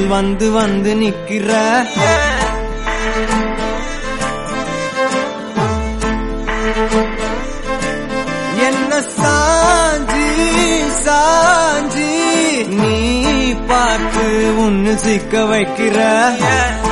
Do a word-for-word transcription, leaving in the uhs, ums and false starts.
வந்து வந்து நிக்கிற என்ன சாஞ்சி சாஞ்சி நீ பார்த்து உன்னு சிக்க வைக்கிற